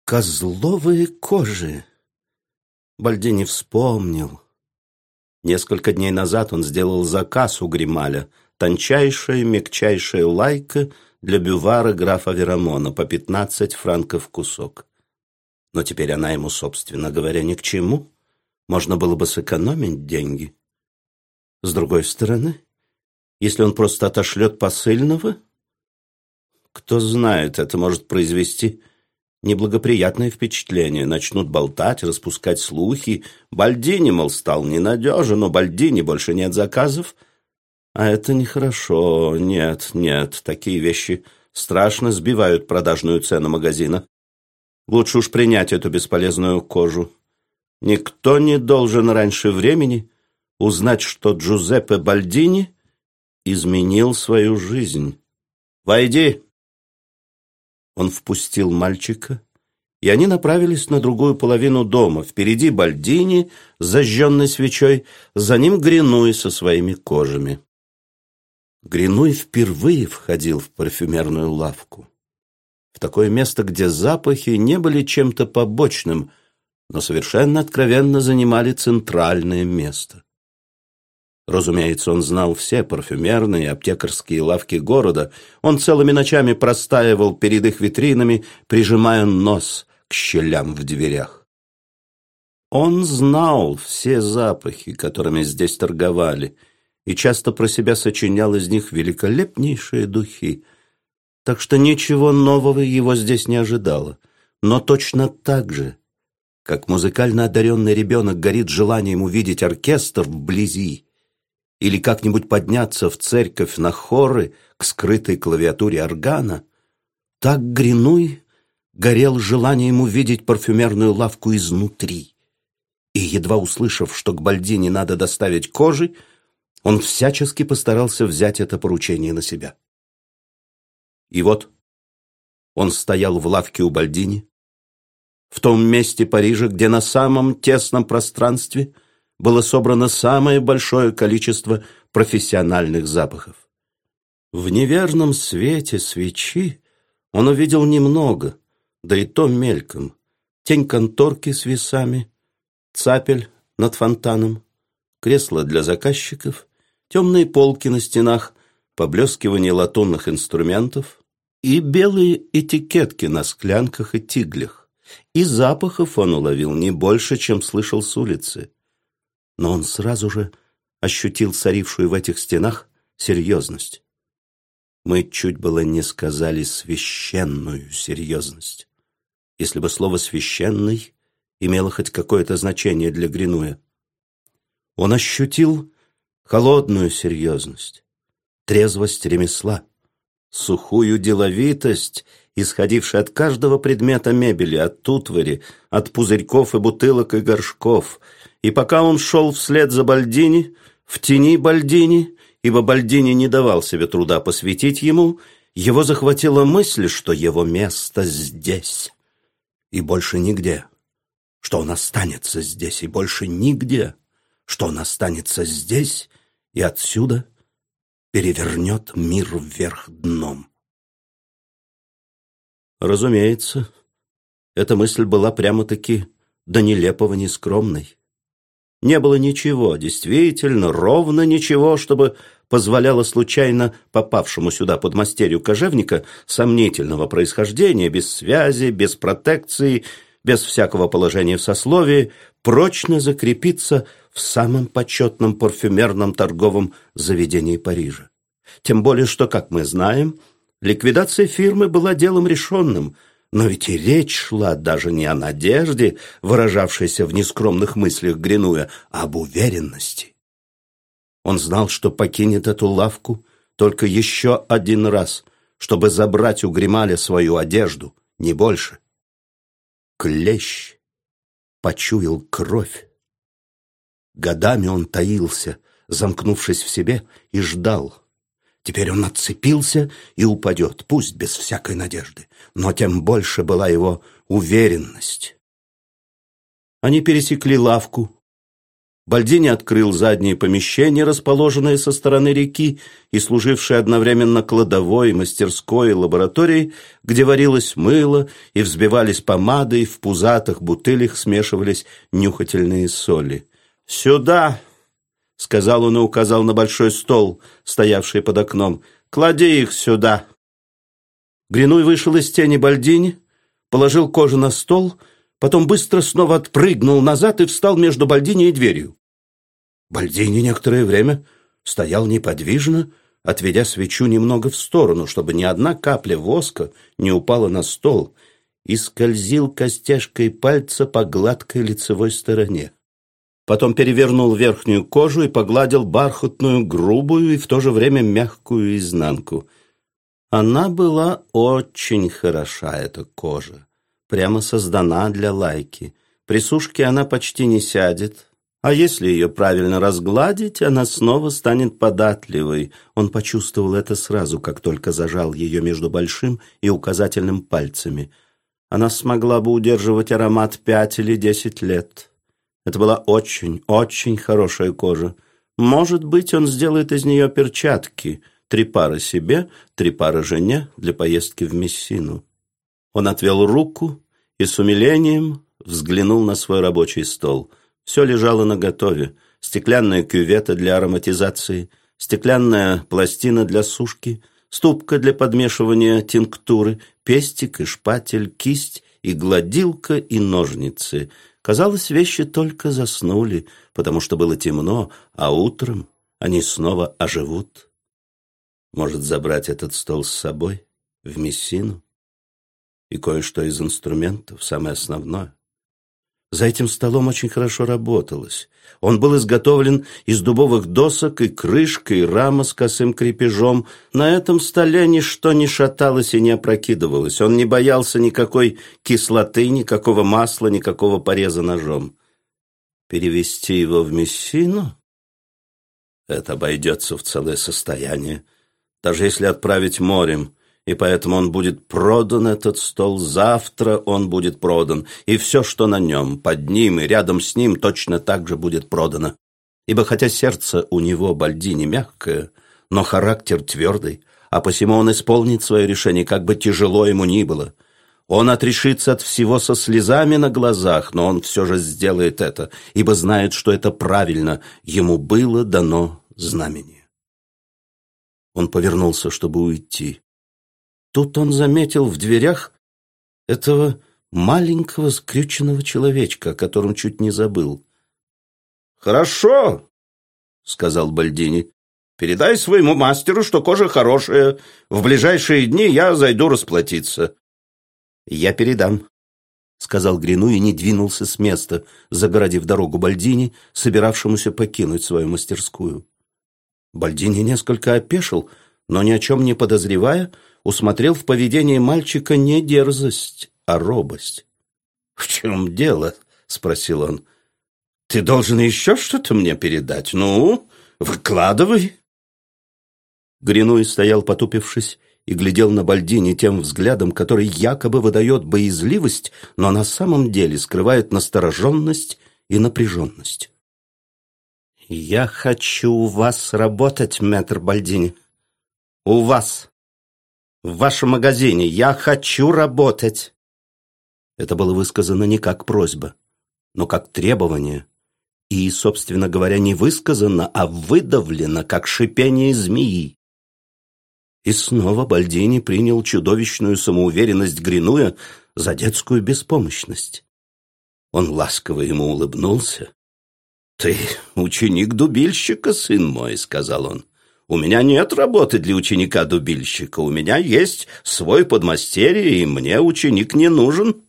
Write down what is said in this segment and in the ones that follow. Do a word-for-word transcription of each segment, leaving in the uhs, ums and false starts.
Козловые кожи. Бальдини вспомнил. Несколько дней назад он сделал заказ у Грималя. Тончайшая, мягчайшая лайка для бювара графа Верамона по пятнадцать франков кусок. Но теперь она ему, собственно говоря, ни к чему. Можно было бы сэкономить деньги. С другой стороны, если он просто отошлет посыльного, кто знает, это может произвести неблагоприятное впечатление. Начнут болтать, распускать слухи. Бальдини, мол, стал ненадежен, у Бальдини больше нет заказов. А это нехорошо. Нет, нет, такие вещи страшно сбивают продажную цену магазина. Лучше уж принять эту бесполезную кожу. Никто не должен раньше времени узнать, что Джузеппе Бальдини изменил свою жизнь. «Войди!» Он впустил мальчика, и они направились на другую половину дома. Впереди Бальдини с зажженной свечой, за ним Гринуй со своими кожами. Гринуй впервые входил в парфюмерную лавку. В такое место, где запахи не были чем-то побочным, но совершенно откровенно занимали центральное место. Разумеется, он знал все парфюмерные и аптекарские лавки города. Он целыми ночами простаивал перед их витринами, прижимая нос к щелям в дверях. Он знал все запахи, которыми здесь торговали, и часто про себя сочинял из них великолепнейшие духи. Так что ничего нового его здесь не ожидало. Но точно так же, как музыкально одаренный ребенок горит желанием увидеть оркестр вблизи, или как-нибудь подняться в церковь на хоры к скрытой клавиатуре органа, так Гринуй горел желанием увидеть парфюмерную лавку изнутри. И, едва услышав, что к Бальдини надо доставить кожи, он всячески постарался взять это поручение на себя. И вот он стоял в лавке у Бальдини, в том месте Парижа, где на самом тесном пространстве было собрано самое большое количество профессиональных запахов. В неверном свете свечи он увидел немного, да и то мельком. Тень конторки с весами, цапель над фонтаном, кресло для заказчиков, темные полки на стенах, поблескивание латунных инструментов и белые этикетки на склянках и тиглях. И запахов он уловил не больше, чем слышал с улицы. Но он сразу же ощутил царившую в этих стенах серьезность. Мы чуть было не сказали священную серьезность, если бы слово «священный» имело хоть какое-то значение для Гринуя. Он ощутил холодную серьезность, трезвость ремесла, сухую деловитость, исходившую от каждого предмета мебели, от утвари, от пузырьков и бутылок и горшков. И пока он шел вслед за Бальдини, в тени Бальдини, ибо Бальдини не давал себе труда посвятить ему, его захватила мысль, что его место здесь и больше нигде, что он останется здесь и больше нигде, что он останется здесь и отсюда перевернет мир вверх дном. Разумеется, эта мысль была прямо-таки до нелепого нескромной. Не было ничего, действительно, ровно ничего, чтобы позволяло случайно попавшему сюда подмастерью кожевника сомнительного происхождения, без связи, без протекции, без всякого положения в сословии, прочно закрепиться в самом почетном парфюмерном торговом заведении Парижа. Тем более, что, как мы знаем, ликвидация фирмы была делом решенным, но ведь и речь шла даже не о надежде, выражавшейся в нескромных мыслях Гринуя, а об уверенности. Он знал, что покинет эту лавку только еще один раз, чтобы забрать у Грималя свою одежду, не больше. Клещ почуял кровь. Годами он таился, замкнувшись в себе, и ждал. Теперь он отцепился и упадет, пусть без всякой надежды, но тем больше была его уверенность. Они пересекли лавку, Бальдини открыл задние помещения, расположенные со стороны реки и служившие одновременно кладовой, мастерской и лабораторией, где варилось мыло и взбивались помады, и в пузатых бутылях смешивались нюхательные соли. «Сюда!» — сказал он и указал на большой стол, стоявший под окном. «Клади их сюда!» Гринуй вышел из тени Бальдини, положил кожу на стол, потом быстро снова отпрыгнул назад и встал между Бальдини и дверью. Бальдини некоторое время стоял неподвижно, отведя свечу немного в сторону, чтобы ни одна капля воска не упала на стол, и скользил костяшкой пальца по гладкой лицевой стороне. Потом перевернул верхнюю кожу и погладил бархатную, грубую и в то же время мягкую изнанку. Она была очень хороша, эта кожа, прямо создана для лайки. При сушке она почти не сядет, а если ее правильно разгладить, она снова станет податливой. Он почувствовал это сразу, как только зажал ее между большим и указательным пальцами. Она смогла бы удерживать аромат пять или десять лет. Это была очень, очень хорошая кожа. Может быть, он сделает из нее перчатки. Три пары себе, три пары жене для поездки в Мессину. Он отвел руку и с умилением взглянул на свой рабочий стол. Все лежало наготове. Стеклянная кювета для ароматизации, стеклянная пластина для сушки, ступка для подмешивания тинктуры, пестик и шпатель, кисть и гладилка и ножницы. Казалось, вещи только заснули, потому что было темно, а утром они снова оживут. Может, забрать этот стол с собой в Мессину? И кое-что из инструментов, самое основное. За этим столом очень хорошо работалось. Он был изготовлен из дубовых досок, и крышка, и рама с косым крепежом. На этом столе ничто не шаталось и не опрокидывалось. Он не боялся никакой кислоты, никакого масла, никакого пореза ножом. Перевести его в Мессину? Это обойдется в целое состояние, даже если отправить морем. И поэтому он будет продан, этот стол, завтра он будет продан, и все, что на нем, под ним и рядом с ним, точно так же будет продано. Ибо хотя сердце у него, Бальдини, мягкое, но характер твердый, а посему он исполнит свое решение, как бы тяжело ему ни было. Он отрешится от всего со слезами на глазах, но он все же сделает это, ибо знает, что это правильно, ему было дано знамение. Он повернулся, чтобы уйти. Тут он заметил в дверях этого маленького скрюченного человечка, о котором чуть не забыл. «Хорошо», — сказал Бальдини. «Передай своему мастеру, что кожа хорошая. В ближайшие дни я зайду расплатиться». «Я передам», — сказал Гринуй и не двинулся с места, загородив дорогу Бальдини, собиравшемуся покинуть свою мастерскую. Бальдини несколько опешил, но ни о чем не подозревая, усмотрел в поведении мальчика не дерзость, а робость. «В чем дело?» — спросил он. «Ты должен еще что-то мне передать? Ну, выкладывай». Гринуй стоял, потупившись, и глядел на Бальдини тем взглядом, который якобы выдает боязливость, но на самом деле скрывает настороженность и напряженность. «Я хочу у вас работать, мэтр Бальдини. У вас. В вашем магазине. Я хочу работать». Это было высказано не как просьба, но как требование. И, собственно говоря, не высказано, а выдавлено, как шипение змеи. И снова Бальдини принял чудовищную самоуверенность Гринуя за детскую беспомощность. Он ласково ему улыбнулся. «Ты ученик-дубильщика, сын мой», — сказал он. «У меня нет работы для ученика-дубильщика. У меня есть свой подмастерье, и мне ученик не нужен».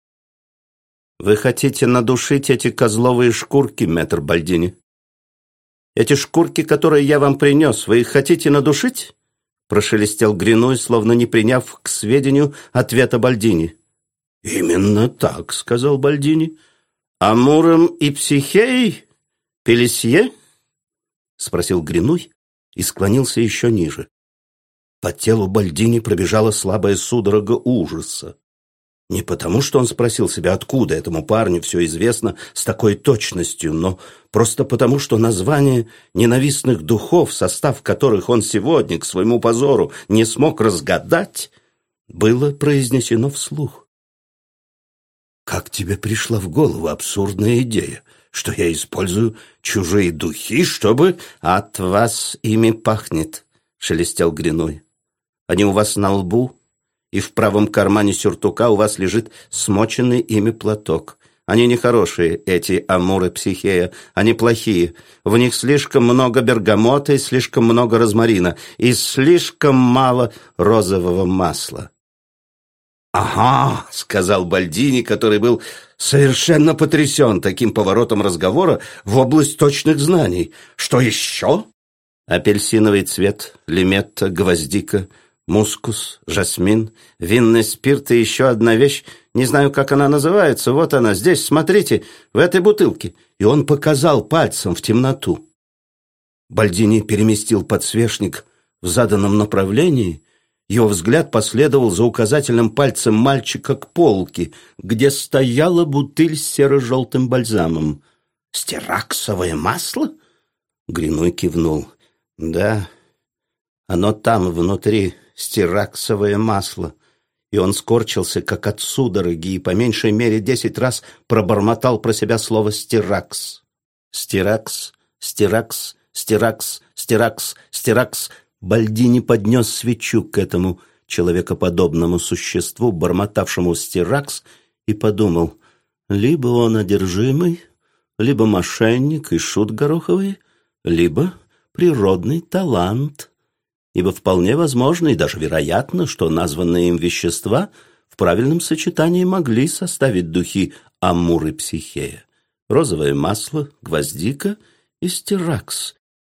«Вы хотите надушить эти козловые шкурки, мэтр Бальдини? Эти шкурки, которые я вам принес, вы их хотите надушить?» Прошелестел Гринуй, словно не приняв к сведению ответа Бальдини. «Именно так», — сказал Бальдини. «Амуром и Психеей? Пелесье?» — спросил Гринуй и склонился еще ниже. По телу Бальдини пробежала слабая судорога ужаса. Не потому, что он спросил себя, откуда этому парню все известно с такой точностью, но просто потому, что название ненавистных духов, состав которых он сегодня, к своему позору, не смог разгадать, было произнесено вслух. «Как тебе пришла в голову абсурдная идея, что я использую чужие духи, чтобы...» «От вас ими пахнет», — шелестел Гринуй. «Они у вас на лбу, и в правом кармане сюртука у вас лежит смоченный ими платок. Они нехорошие, эти амуры психея, они плохие. В них слишком много бергамота и слишком много розмарина, и слишком мало розового масла». «Ага», — сказал Бальдини, который был совершенно потрясен таким поворотом разговора в область точных знаний. «Что еще?» «Апельсиновый цвет, лиметта, гвоздика, мускус, жасмин, винный спирт и еще одна вещь, не знаю, как она называется, вот она, здесь, смотрите, в этой бутылке». И он показал пальцем в темноту. Бальдини переместил подсвечник в заданном направлении. Его взгляд последовал за указательным пальцем мальчика к полке, где стояла бутыль с серо-желтым бальзамом. «Стираксовое масло?» Гринуй кивнул. «Да, оно там, внутри, стираксовое масло». И он скорчился, как от судороги, и по меньшей мере десять раз пробормотал про себя слово «стиракс». «Стиракс, стиракс, стиракс, стиракс, стиракс». Бальдини поднес свечу к этому человекоподобному существу, бормотавшему стиракс, и подумал, либо он одержимый, либо мошенник и шут гороховый, либо природный талант, ибо вполне возможно и даже вероятно, что названные им вещества в правильном сочетании могли составить духи амуры психея, розовое масло, гвоздика и стиракс.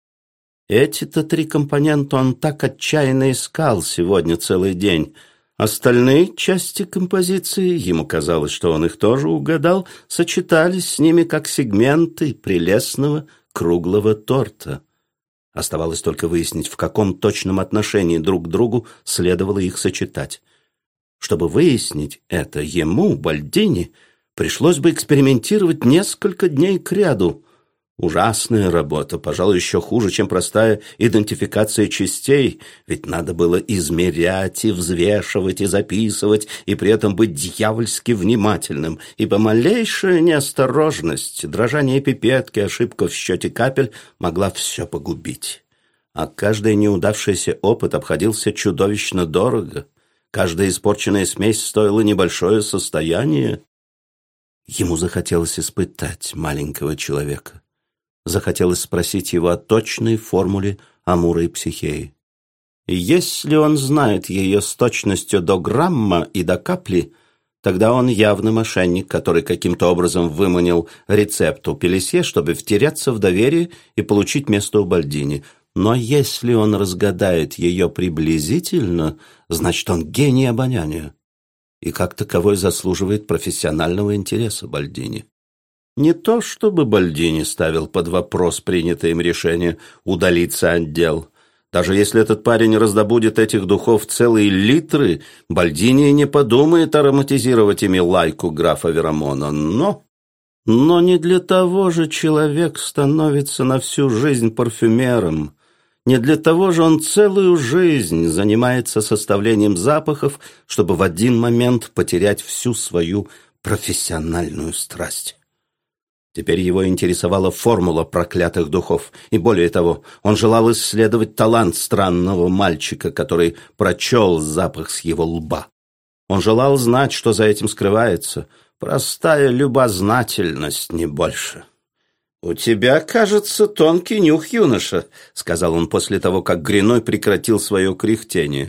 Эти-то три компонента он так отчаянно искал сегодня целый день. Остальные части композиции, ему казалось, что он их тоже угадал, сочетались с ними как сегменты прелестного круглого торта. Оставалось только выяснить, в каком точном отношении друг к другу следовало их сочетать. Чтобы выяснить это, ему, Бальдини, пришлось бы экспериментировать несколько дней кряду. Ужасная работа, пожалуй, еще хуже, чем простая идентификация частей, ведь надо было измерять и взвешивать, и записывать, и при этом быть дьявольски внимательным, ибо малейшая неосторожность, дрожание пипетки, ошибка в счете капель могла все погубить. А каждый неудавшийся опыт обходился чудовищно дорого, каждая испорченная смесь стоила небольшое состояние. Ему захотелось испытать маленького человека. Захотелось спросить его о точной формуле амуры и психеи. И если он знает ее с точностью до грамма и до капли, тогда он явно мошенник, который каким-то образом выманил рецепт у Пелесье, чтобы втеряться в доверие и получить место у Бальдини. Но если он разгадает ее приблизительно, значит, он гений обоняния и как таковой заслуживает профессионального интереса Бальдини. Не то чтобы Бальдини ставил под вопрос принятое им решение удалиться от дел. Даже если этот парень раздобудет этих духов целые литры, Бальдини не подумает ароматизировать ими лайку графа Верамона. Но... Но не для того же человек становится на всю жизнь парфюмером. Не для того же он целую жизнь занимается составлением запахов, чтобы в один момент потерять всю свою профессиональную страсть. Теперь его интересовала формула проклятых духов, и более того, он желал исследовать талант странного мальчика, который прочел запах с его лба. Он желал знать, что за этим скрывается. Простая любознательность, не больше. «У тебя, кажется, тонкий нюх, юноша», — сказал он после того, как Гринуй прекратил свое кряхтение.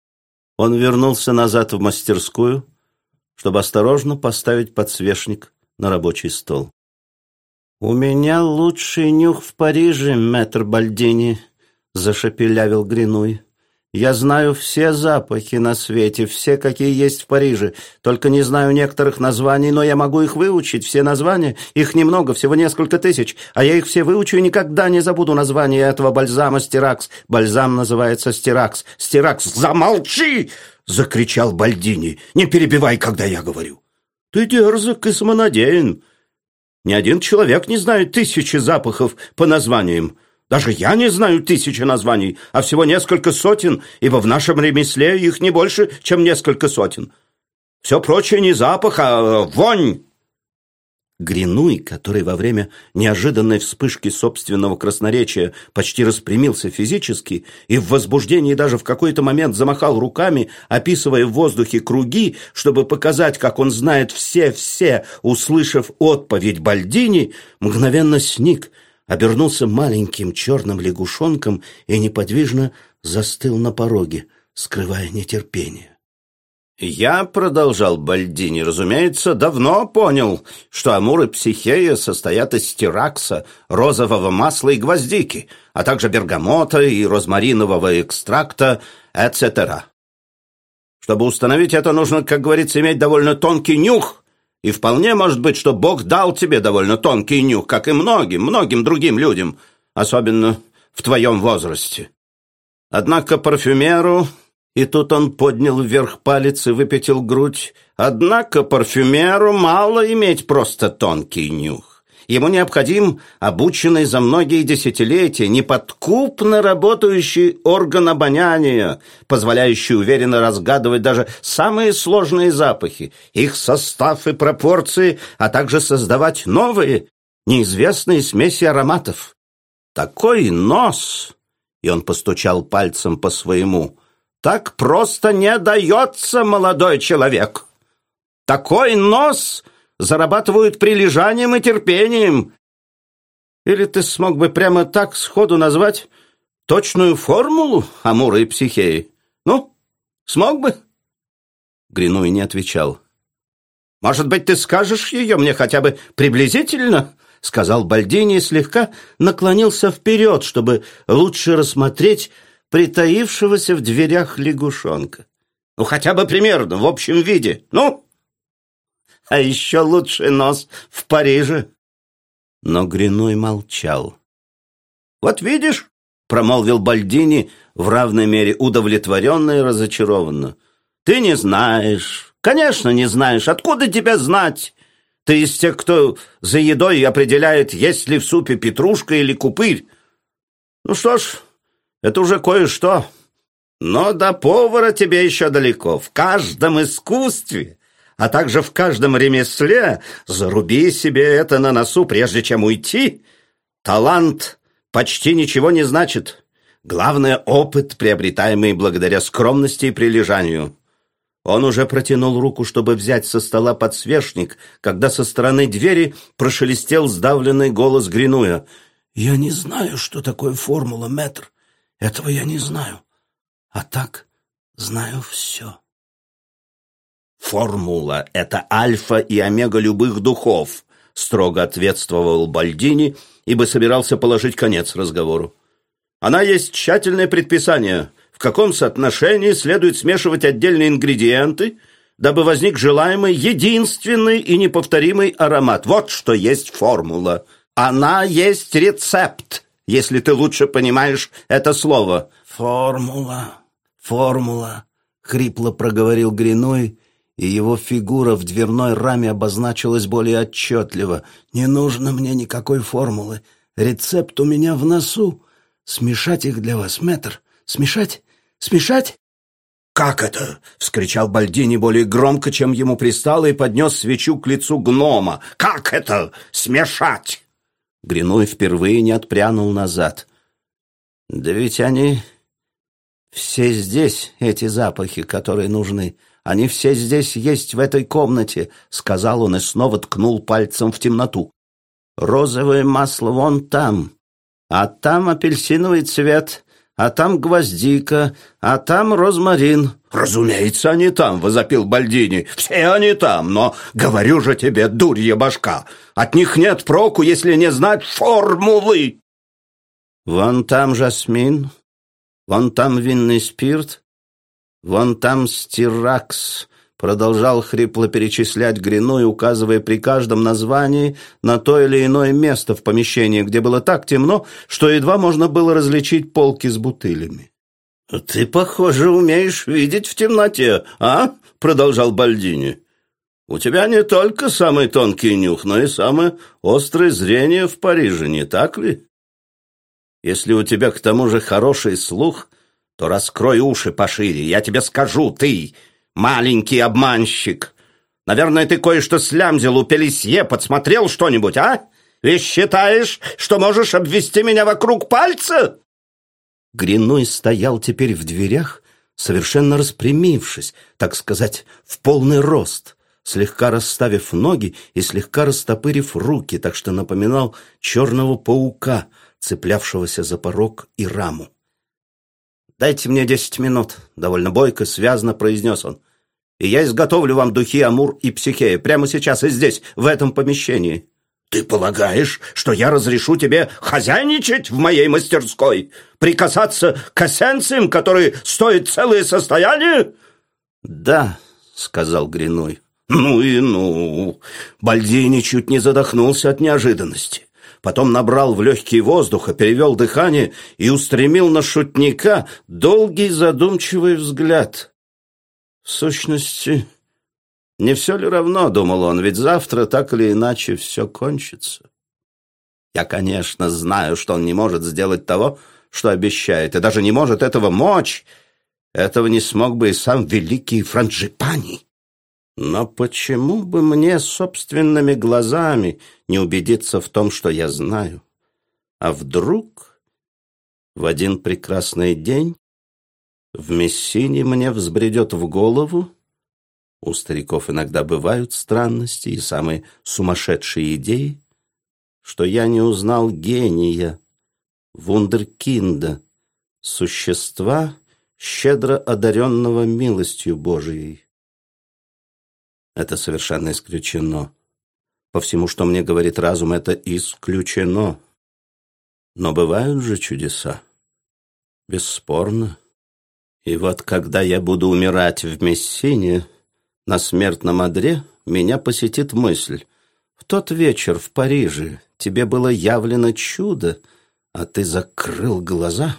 Он вернулся назад в мастерскую, чтобы осторожно поставить подсвечник на рабочий стол. «У меня лучший нюх в Париже, мэтр Бальдини», — зашепелявил Гринуй. «Я знаю все запахи на свете, все, какие есть в Париже. Только не знаю некоторых названий, но я могу их выучить, все названия. Их немного, всего несколько тысяч, а я их все выучу и никогда не забуду название этого бальзама «Стиракс». Бальзам называется «Стиракс». «Стиракс». Замолчи! закричал Бальдини. «Не перебивай, когда я говорю». «Ты дерзок и самонадеян. Ни один человек не знает тысячи запахов по названиям. Даже я не знаю тысячи названий, а всего несколько сотен, ибо в нашем ремесле их не больше, чем несколько сотен. Все прочее не запах, а вонь». Гринуй, который во время неожиданной вспышки собственного красноречия почти распрямился физически и в возбуждении даже в какой-то момент замахал руками, описывая в воздухе круги, чтобы показать, как он знает все-все, услышав отповедь Бальдини, мгновенно сник, обернулся маленьким черным лягушонком и неподвижно застыл на пороге, скрывая нетерпение. «Я, — продолжал Бальдини, — разумеется, давно понял, что Амур и Психея состоят из стиракса, розового масла и гвоздики, а также бергамота и розмаринового экстракта, et cetera. Чтобы установить это, нужно, как говорится, иметь довольно тонкий нюх, и вполне может быть, что Бог дал тебе довольно тонкий нюх, как и многим, многим другим людям, особенно в твоем возрасте. Однако парфюмеру...» И тут он поднял вверх палец и выпятил грудь. «Однако парфюмеру мало иметь просто тонкий нюх. Ему необходим обученный за многие десятилетия, неподкупно работающий орган обоняния, позволяющий уверенно разгадывать даже самые сложные запахи, их состав и пропорции, а также создавать новые, неизвестные смеси ароматов. Такой нос!» И он постучал пальцем по своему. «Так просто не дается, молодой человек. Такой нос зарабатывают прилежанием и терпением. Или ты смог бы прямо так сходу назвать точную формулу Амура и Психеи? Ну, смог бы?» Гринуй не отвечал. «Может быть, ты скажешь ее мне хотя бы приблизительно?» — сказал Бальдини и слегка наклонился вперед, чтобы лучше рассмотреть притаившегося в дверях лягушонка. «Ну, хотя бы примерно, в общем виде. Ну, а еще лучший нос в Париже». Но Гринуй молчал. «Вот видишь», — промолвил Бальдини в равной мере удовлетворенно и разочарованно, «ты не знаешь, конечно, не знаешь. Откуда тебя знать? Ты из тех, кто за едой определяет, есть ли в супе петрушка или купырь. Ну что ж, это уже кое-что. Но до повара тебе еще далеко. В каждом искусстве, а также в каждом ремесле, заруби себе это на носу, прежде чем уйти. Талант почти ничего не значит. Главное — опыт, приобретаемый благодаря скромности и прилежанию». Он уже протянул руку, чтобы взять со стола подсвечник, когда со стороны двери прошелестел сдавленный голос Гринуя. «Я не знаю, что такое формула, мэтр. Этого я не знаю. А так знаю все». «Формула — это альфа и омега любых духов», — строго ответствовал Бальдини, ибо собирался положить конец разговору. «Она есть тщательное предписание, в каком соотношении следует смешивать отдельные ингредиенты, дабы возник желаемый единственный и неповторимый аромат. Вот что есть формула. Она есть рецепт, если ты лучше понимаешь это слово». «Формула, формула», — хрипло проговорил Гринуй, и его фигура в дверной раме обозначилась более отчетливо. «Не нужно мне никакой формулы. Рецепт у меня в носу. Смешать их для вас, мэтр? Смешать? Смешать?» «Как это?» — вскричал Бальдини более громко, чем ему пристало, и поднес свечу к лицу гнома. «Как это смешать?» Гринуй впервые не отпрянул назад. «Да ведь они все здесь, эти запахи, которые нужны. Они все здесь есть в этой комнате», — сказал он и снова ткнул пальцем в темноту. «Розовое масло вон там, а там апельсиновый цвет, а там гвоздика, а там розмарин». «Разумеется, они там», — возопил Бальдини. «Все они там, но, говорю же тебе, дурья башка, от них нет проку, если не знать формулы». «Вон там жасмин, вон там винный спирт, вон там стиракс», — продолжал хрипло перечислять Гринуй, указывая при каждом названии на то или иное место в помещении, где было так темно, что едва можно было различить полки с бутылями. «Ты, похоже, умеешь видеть в темноте, а?» — продолжал Бальдини. «У тебя не только самый тонкий нюх, но и самое острое зрение в Париже, не так ли? Если у тебя к тому же хороший слух, то раскрой уши пошире. Я тебе скажу, ты, маленький обманщик, наверное, ты кое-что слямзил у Пелесье, подсмотрел что-нибудь, а? И считаешь, что можешь обвести меня вокруг пальца?» Гринуй стоял теперь в дверях, совершенно распрямившись, так сказать, в полный рост, слегка расставив ноги и слегка растопырив руки, так что напоминал черного паука, цеплявшегося за порог и раму. «Дайте мне десять минут», — довольно бойко, связно произнес он, «и я изготовлю вам духи Амур и Психея прямо сейчас и здесь, в этом помещении». «Ты полагаешь, что я разрешу тебе хозяйничать в моей мастерской? Прикасаться к эссенциям, которые стоят целое состояние?» «Да», — сказал Гринуй. «Ну и ну!» Бальдини чуть не задохнулся от неожиданности. Потом набрал в легкие воздуха, перевел дыхание и устремил на шутника долгий задумчивый взгляд. В сущности, не все ли равно, думал он, ведь завтра так или иначе все кончится. Я, конечно, знаю, что он не может сделать того, что обещает, и даже не может этого мочь. Этого не смог бы и сам великий Франджипани. Но почему бы мне собственными глазами не убедиться в том, что я знаю? А вдруг в один прекрасный день в Мессине мне взбредет в голову, у стариков иногда бывают странности и самые сумасшедшие идеи, что я не узнал гения, вундеркинда, существа, щедро одаренного милостью Божией. Это совершенно исключено. По всему, что мне говорит разум, это исключено. Но бывают же чудеса. Бесспорно. И вот когда я буду умирать в Мессине, на смертном одре, меня посетит мысль. В тот вечер в Париже тебе было явлено чудо, а ты закрыл глаза.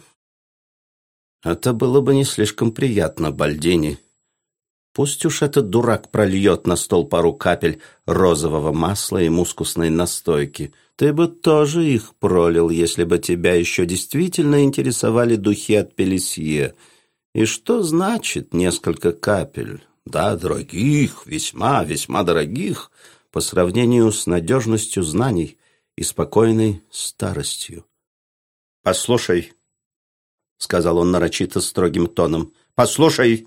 Это было бы не слишком приятно, Бальдини. Пусть уж этот дурак прольет на стол пару капель розового масла и мускусной настойки. Ты бы тоже их пролил, если бы тебя еще действительно интересовали духи от Пелесье. И что значит несколько капель? Да, дорогих, весьма, весьма дорогих, по сравнению с надежностью знаний и спокойной старостью. «Послушай», — сказал он нарочито строгим тоном, — «послушай,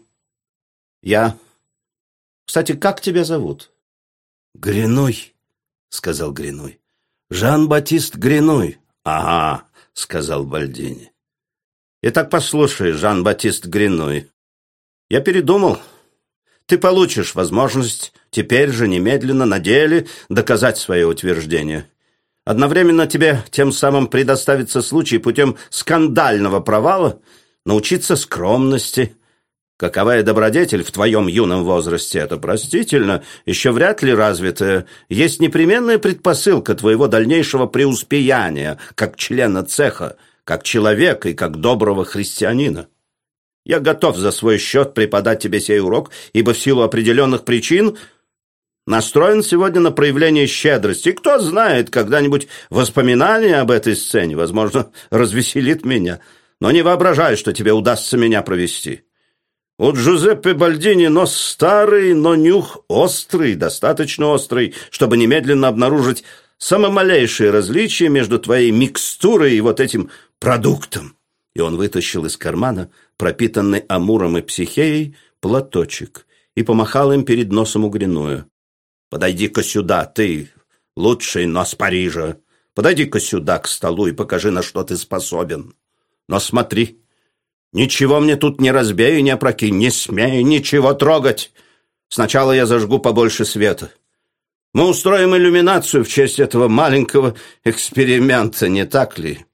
я... Кстати, как тебя зовут?» «Гринуй», — сказал Гринуй. «Жан-Батист Гринуй». «Ага», — сказал Бальдини. «Итак, послушай, Жан-Батист Гринуй, я передумал. Ты получишь возможность теперь же немедленно на деле доказать свое утверждение. Одновременно тебе тем самым предоставится случай путем скандального провала научиться скромности. Каковая добродетель в твоем юном возрасте, это простительно, еще вряд ли развитая, есть непременная предпосылка твоего дальнейшего преуспеяния как члена цеха, как человека и как доброго христианина. Я готов за свой счет преподать тебе сей урок, ибо в силу определенных причин настроен сегодня на проявление щедрости. И кто знает, когда-нибудь воспоминание об этой сцене, возможно, развеселит меня. Но не воображай, что тебе удастся меня провести. У Джузеппе Бальдини нос старый, но нюх острый, достаточно острый, чтобы немедленно обнаружить самое малейшее различие между твоей микстурой и вот этим продуктом. И он вытащил из кармана, пропитанный Амуром и Психеей, платочек и помахал им перед носом у Гринуя. «Подойди-ка сюда, ты, лучший нос Парижа. Подойди-ка сюда к столу и покажи, на что ты способен. Но смотри, ничего мне тут не разбей и не опрокинь, не смей ничего трогать. Сначала я зажгу побольше света. Мы устроим иллюминацию в честь этого маленького эксперимента, не так ли?»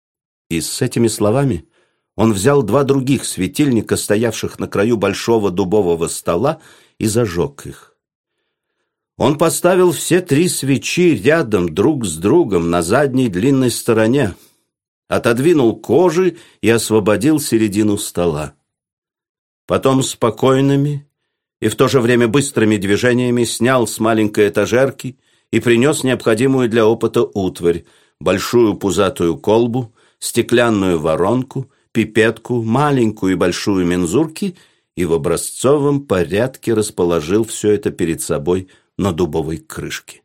И с этими словами он взял два других светильника, стоявших на краю большого дубового стола, и зажег их. Он поставил все три свечи рядом друг с другом на задней длинной стороне. отодвинул кожи и освободил середину стола. Потом спокойными и в то же время быстрыми движениями снял с маленькой этажерки и принес необходимую для опыта утварь: большую пузатую колбу, стеклянную воронку, пипетку, маленькую и большую мензурки, и в образцовом порядке расположил все это перед собой на дубовой крышке.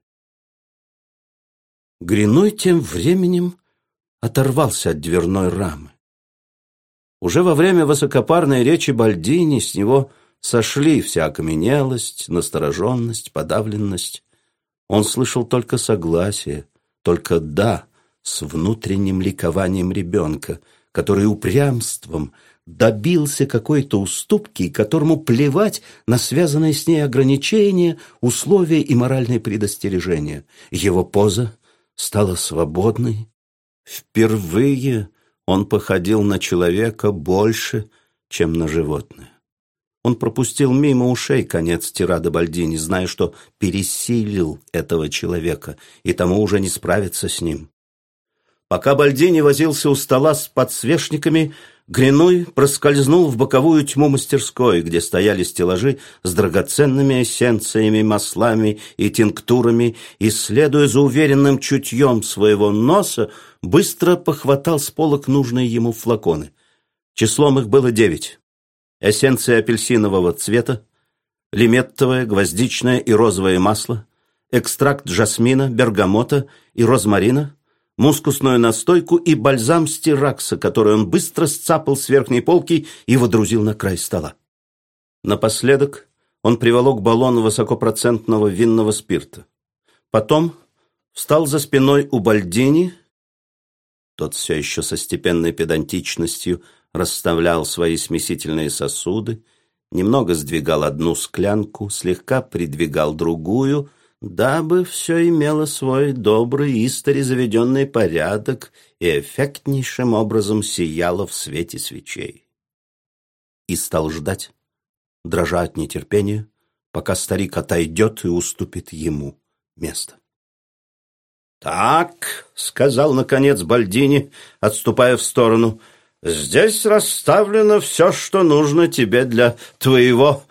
Гринуй тем временем оторвался от дверной рамы. Уже во время высокопарной речи Бальдини с него сошли вся окаменелость, настороженность, подавленность. Он слышал только согласие, только «да» с внутренним ликованием ребенка, который упрямством добился какой-то уступки, которому плевать на связанные с ней ограничения, условия и моральные предостережения. Его поза стала свободной. Впервые он походил на человека больше, чем на животное. Он пропустил мимо ушей конец тирады Бальдини, зная, что пересилил этого человека, и тому уже не справиться с ним. Пока Бальдини возился у стола с подсвечниками, Гринуй проскользнул в боковую тьму мастерской, где стояли стеллажи с драгоценными эссенциями, маслами и тинктурами, и, следуя за уверенным чутьем своего носа, быстро похватал с полок нужные ему флаконы. Числом их было девять. Эссенция апельсинового цвета, лиметтовое, гвоздичное и розовое масло, экстракт жасмина, бергамота и розмарина, мускусную настойку и бальзам стиракса, который он быстро сцапал с верхней полки и водрузил на край стола. Напоследок он приволок баллон высокопроцентного винного спирта. Потом встал за спиной у Бальдини. Тот все еще со степенной педантичностью расставлял свои смесительные сосуды, немного сдвигал одну склянку, слегка придвигал другую, дабы все имело свой добрый, истори заведенный порядок и эффектнейшим образом сияло в свете свечей. И стал ждать, дрожа от нетерпения, пока старик отойдет и уступит ему место. «Так», — сказал, наконец, Бальдини, отступая в сторону, — «здесь расставлено все, что нужно тебе для твоего,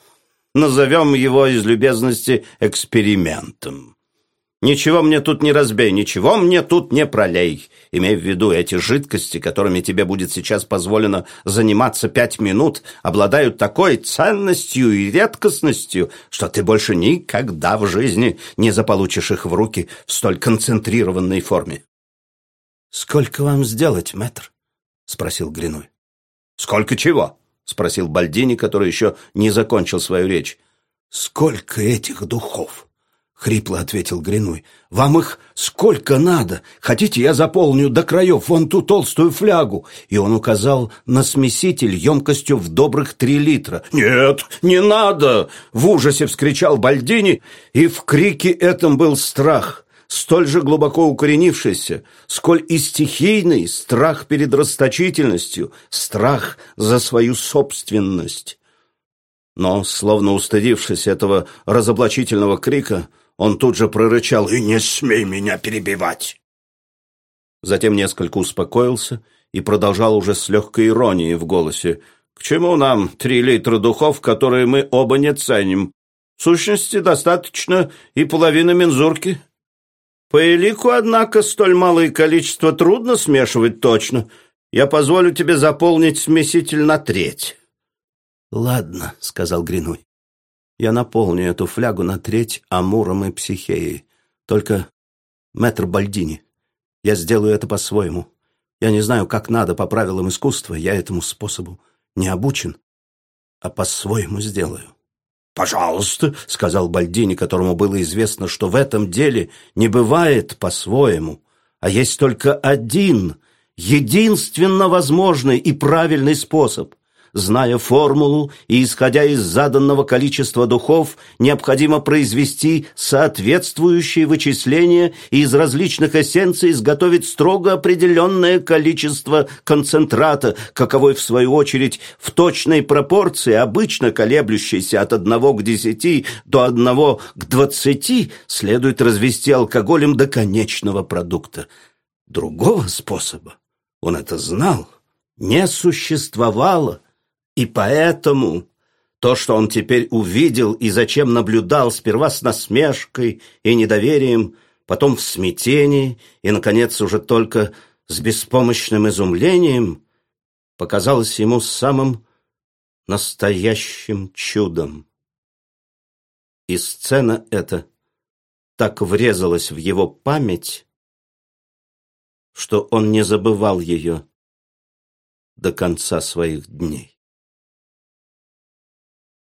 назовем его из любезности, экспериментом. Ничего мне тут не разбей, ничего мне тут не пролей. Имей в виду, эти жидкости, которыми тебе будет сейчас позволено заниматься пять минут, обладают такой ценностью и редкостностью, что ты больше никогда в жизни не заполучишь их в руки в столь концентрированной форме». «Сколько вам сделать, мэтр?» — спросил Гринуй. «Сколько чего?» — спросил Бальдини, который еще не закончил свою речь. «Сколько этих духов?» — хрипло ответил Гринуй. «Вам их сколько надо? Хотите, я заполню до краев вон ту толстую флягу?» И он указал на смеситель емкостью в добрых три литра. «Нет, не надо!» — в ужасе вскричал Бальдини, и в крике этом был страх, столь же глубоко укоренившийся, сколь и стихийный страх перед расточительностью, страх за свою собственность. Но, словно устыдившись этого разоблачительного крика, он тут же прорычал: «И не смей меня перебивать!» Затем несколько успокоился и продолжал уже с легкой иронией в голосе: «К чему нам три литра духов, которые мы оба не ценим? В сущности, достаточно и половины мензурки. По элику, однако, столь малое количество трудно смешивать точно. Я позволю тебе заполнить смеситель на треть». «Ладно», — сказал Гринуй. «Я наполню эту флягу на треть амуром и психеей. Только, мэтр Бальдини, я сделаю это по-своему. Я не знаю, как надо по правилам искусства, я этому способу не обучен, а по-своему сделаю». «Пожалуйста», — сказал Бальдини, которому было известно, что в этом деле не бывает по-своему, а есть только один, единственно возможный и правильный способ. Зная формулу и исходя из заданного количества духов, необходимо произвести соответствующие вычисления и из различных эссенций изготовить строго определенное количество концентрата, каковой, в свою очередь, в точной пропорции, обычно колеблющейся от одного к десяти до одного к двадцати, следует развести алкоголем до конечного продукта. Другого способа Он это знал, не существовало, и поэтому то, что он теперь увидел и зачем наблюдал, сперва с насмешкой и недоверием, потом в смятении и, наконец, уже только с беспомощным изумлением, показалось ему самым настоящим чудом. И сцена эта так врезалась в его память, что он не забывал ее до конца своих дней.